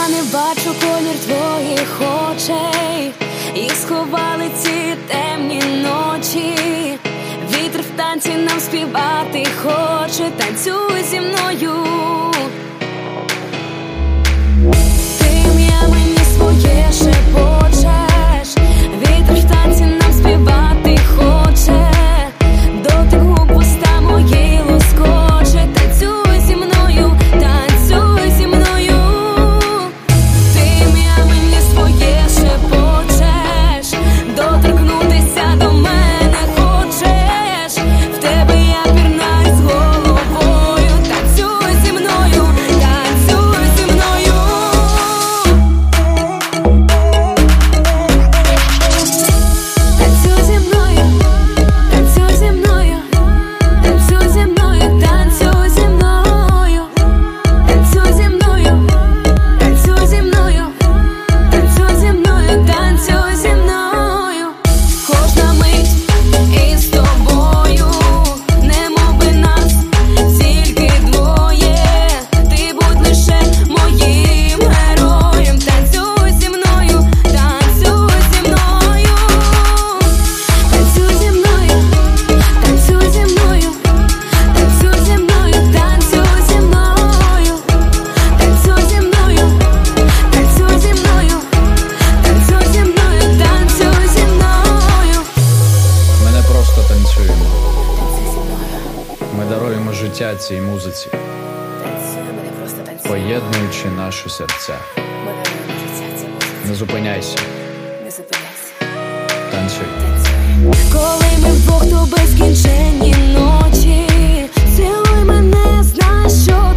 не бачу колір твоїх очей, їх сховали ці темні ночі. Вітер в танці нам співати хоче, танцюй зі мною. Ти ім'я мені своє шепочеш, вітер в танці нам співати хоче, дотик губ уста мої лоскоче, танцюй зі мною, танцюй зі мною. Ти ім'я мені своє шепочеш, доторкнутися до мене хочеш, в тебе я пірнаю з головою, танцюй зі мною, танцюй зі мною. Танцюй зі мною, танцюй зі мною, танцюй зі мною, танцюй зі мною, танцюй зі мною, танцюй зі мною, танцюй зі мною, танцюй зі мною. Кожна мить із тобою, немоби нас тільки двоє, ти будь лише моїм героєм, танцюй зі мною, танцюй зі мною. Танцюй зі мною, танцюй зі мною, танцюй зі мною, танцюй зі мною, танцюй зі мною, танцюй зі мною, танцюй зі мною, танцюй зі мною. Ми не просто танцюємо. Ми даруємо життя цій музиці, поєднуючи наші серця. Не зупиняйся, танцюй. Коли ми вдвох, то безкінченні ночі, цілуй мене, знаєш, що